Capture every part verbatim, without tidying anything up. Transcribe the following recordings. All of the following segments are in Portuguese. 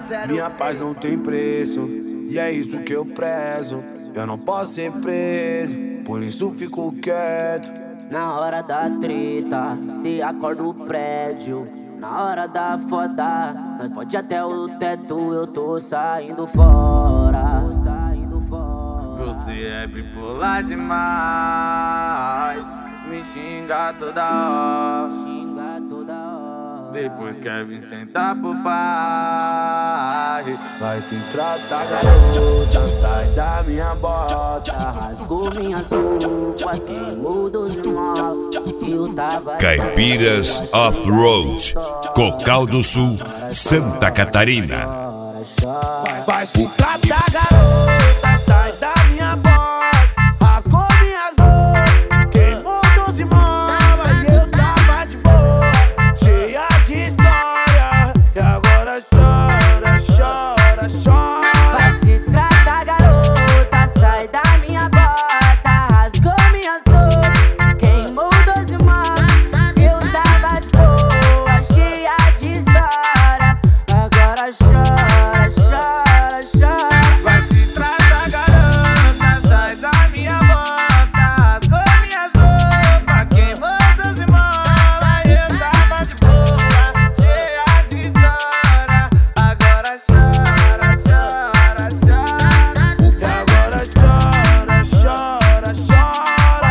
Minha paz não tem preço, e é isso que eu prezo. Eu não posso ser preso, por isso fico quieto. Na hora da treta, se acorda o prédio. Na hora da foda, nós pode até o teto. Eu tô saindo fora, tô saindo fora. Você é bipolar demais, me xinga toda hora, xinga toda hora. Depois quer vir sentar pro pai. Vai se tratar, garota, sai da minha bota. Rasgou minhas roupas, queimou dos mal. Eu tava Caipiras Off-Road, Cocal do Sul, Santa Catarina. Vai se tratar, garota, sai da minha bota. Rasgou minhas roupas, queimou dos imóveis. E eu tava de boa, cheia de história. E agora chora, chora, chora. Vai se tratar, garota, sai da minha bota. Rasgou minhas roupas, queimou dos imóveis. Eu tava de boa, cheia de histórias. Agora chora, chora, chora. Vai se tratar, garota, sai da minha bota. Rasgou minhas roupas, queimou dos imóveis. Eu tava de boa, cheia de história. Agora chora, chora, chora. E agora chora, chora, chora.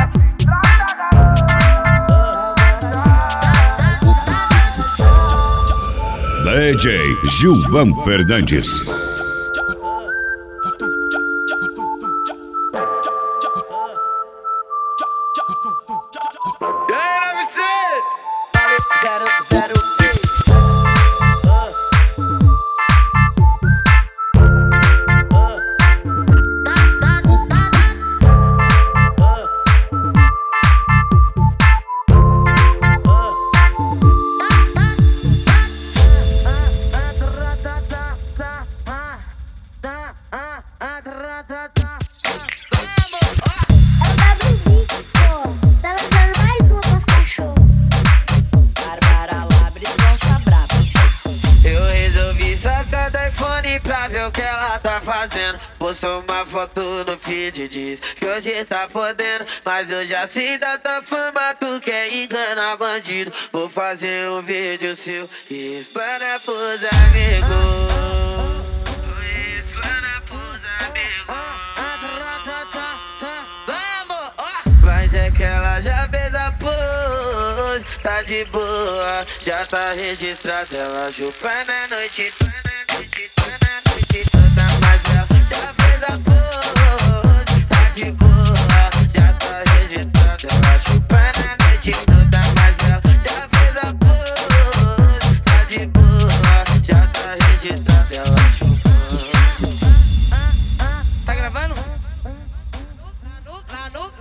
D J Gilvan Fernandes. E aí, nove seis? Zero, zero, Eu resolvi sacar do iPhone pra ver o que ela tá fazendo. Postou uma foto no feed, diz que hoje tá podendo. Mas eu já sei da tua fama, tu quer enganar bandido. Vou fazer um vídeo seu e explana pros amigos. Explana pros amigos. Vamos, ó. Mas é que ela já fez a pose, tá de boa, já tá registrado. Ela chupa na noite.